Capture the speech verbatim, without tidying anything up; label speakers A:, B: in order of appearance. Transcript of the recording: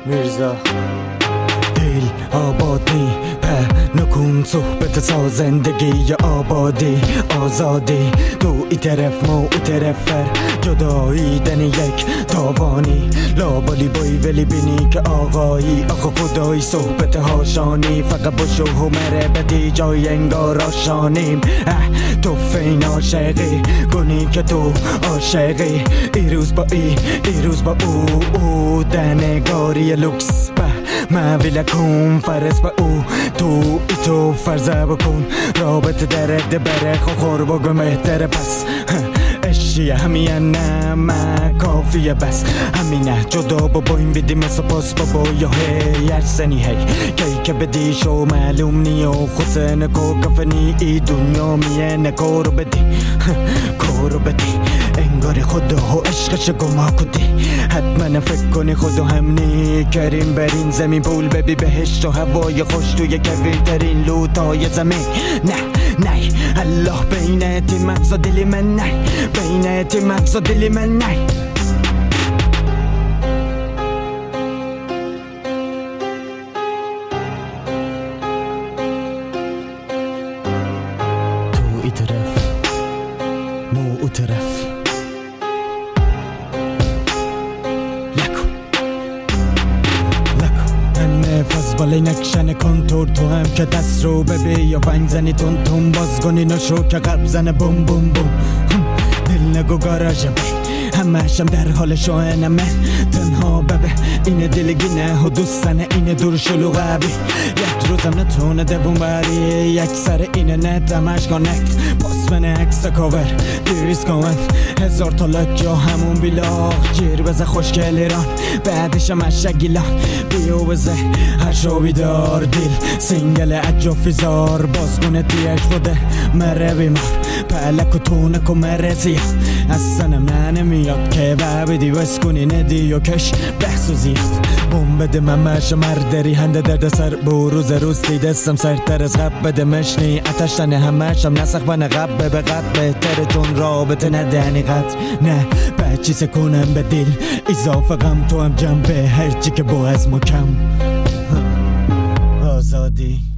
A: میرزا دل آبادی په نکن صحبت سا زندگی یا آبادی آزادی تو ای طرف ما او طرف جدایی دن یک تاوانی لابالی بای ولی بینی که آقایی آقا خدایی صحبت هاشانی فقط با شو مره بدی جای انگار آشانیم تو فین عاشقی گونی که تو عاشقی ای روز با ای ای روز با او او دنگاری لوکس به محویل کن فرس با او تو ای تو فرزه بکن رابط درد بره خور بگو مهتر پس اشیه همینه نه من کافیه بس همینه جدا با این بیدیم سپاس بابا یا هی ارسنی هی کی که بدی شو معلوم نیو خسن کو کفنی ای دنیا میه نکارو بدی کارو بدی انگاری خدا و عشقش گما کدی حتما فکر کنی خدا همنی کریم برین زمین پول ببی بهشت و هوای خوش توی کویر ترین لوتای زمین نه نه الله بینه تی مغز و دلی من نه بینه تی مغز و دلی من نه تو ای طرف مو او طرف نفس بالای نکشن کنتور تو هم که دست رو ببی یا ونگ زنی تون تون باز کنی نشو که قلب زنه بوم بوم بوم دل نگو گاراژه بی همهشم در حال شوهنمه تنها ببه اینه دلگینه و دوستنه اینه دور شلو قبی یک روزم نتونه دوون بری یک سر اینه نت همش کانکت پاس منه اکس کاور دیریز کامن هزار تا لک یا همون بیلاغ جیر بزه خوشگل ایران بعدش هم اشگیلان بیو بزه هر شو بیدار دیل سینگل اجافیزار بازگونه تیش بوده مره بیمار پلک و تونک و مرزی اصلا من نمیاد که ببیدی بس کنی ندی و کش بحث و زیاد بوم بده من مش مردری هنده درد سر بروز روز دیدستم سرتر از غب بده مشنی اتشتن همشم نسخ بنه غب به غب بهتره چون رابطه ندنی قد نه بچی سکنم به دل اضافه غم تو هم جنبه هرچی که با از مکم آزادی